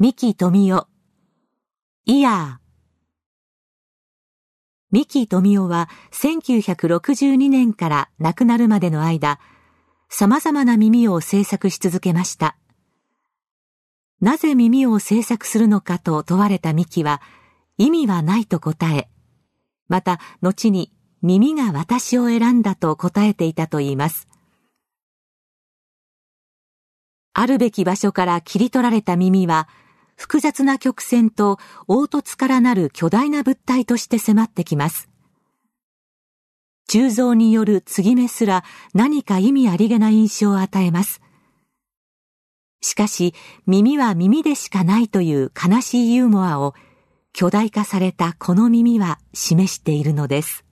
三木富夫。イヤー。三木富夫は1962年から亡くなるまでの間、様々な耳を制作し続けました。なぜ耳を制作するのかと問われた三木は、意味はないと答え、また後に耳が私を選んだと答えていたといいます。あるべき場所から切り取られた耳は、複雑な曲線と凹凸からなる巨大な物体として迫ってきます。鋳造による継ぎ目すら何か意味ありげな印象を与えます。しかし、耳は耳でしかないという悲しいユーモアを巨大化されたこの耳は示しているのです。